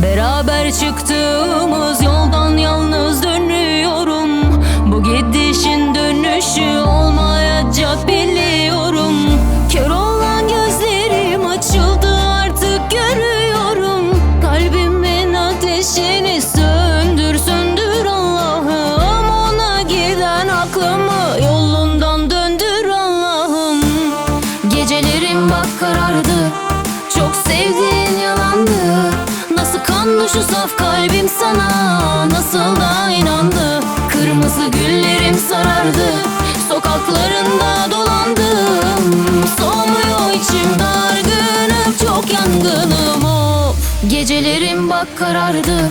Beraber çıktığımız yoldan yalnız dönüyorum. Bu gidişin dönüşü olmayacak biliyorum. Kör olan gözlerim açıldı, artık görüyorum. Kalbimin ateşini söndür söndür Allah'ım. Ona giden aklımı yolundan döndür Allah'ım. Gecelerim bak karardı, çok sevdiğin yalandı. Nasıl kanlı şu saf kalbim sana, nasıl da inandı. Kırmızı güllerim sarardı, sokaklarında dolandım. Soğumuyor içim, dargınım, çok yangınım of. Gecelerim bak karardı.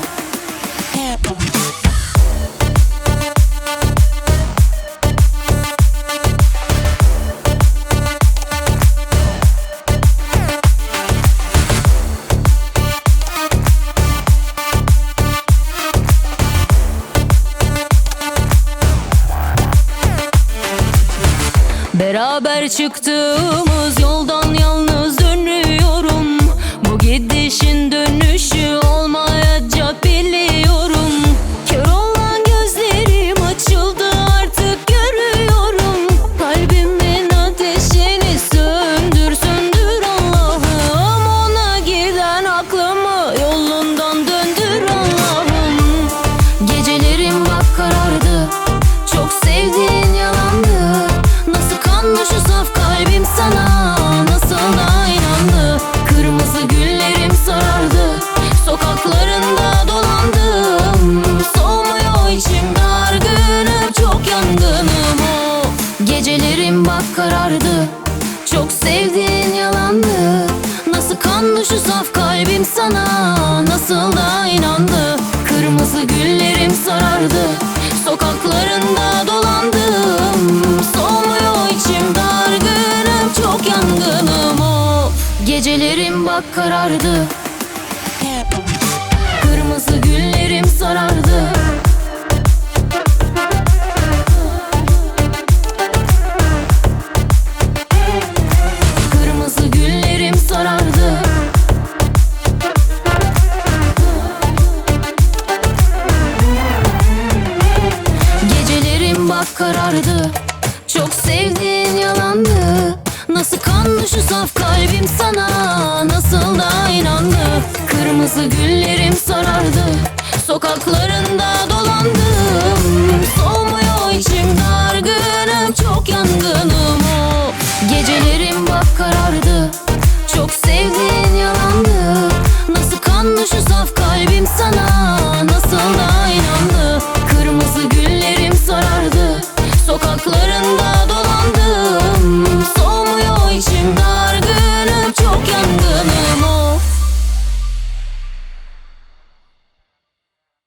Beraber çıktığımız yoldan yalnız dönüyorum. Bu gidişin dönüşü olmayacak biliyorum. Kör olan gözlerim açıldı, artık görüyorum. Kalbimin ateşini söndür söndür Allah'ım. Ona giden aklımı yolundan döndür Allah'ım. Gecelerim bak karardı, çok sevdiğin yalandı. Kanlı şu saf kalbim sana, nasıl da inandı. Kırmızı güllerim sarardı, sokaklarında dolandım. Soğumuyor içim, dargınım, çok yangınım of. Gecelerim bak karardı, çok sevdiğin yalandı. Nasıl kanlı şu saf kalbim sana, nasıl da inandı. Kırmızı güllerim sarardı, sokaklarında dolandım. Soğumuyor içim, dargınım, çok yangınım of. Gecelerim bak karardı, kırmızı güllerim sarardı. Kırmızı güllerim sarardı. Gecelerim bak karardı, çok sevdiğin yalandı. Nasıl kanlı şu saf kalbim sana, nasıl da inandı. Kırmızı güllerim sarardı, sokaklarında dolandım. Soğumuyor içim, dargınım, çok yangınım of. Gecelerim bak karardı, çok sevdiğin yalandı. Nasıl kanlı şu saf kalbim sana, nasıl da inandı. Kırmızı güllerim sarardı, sokaklarında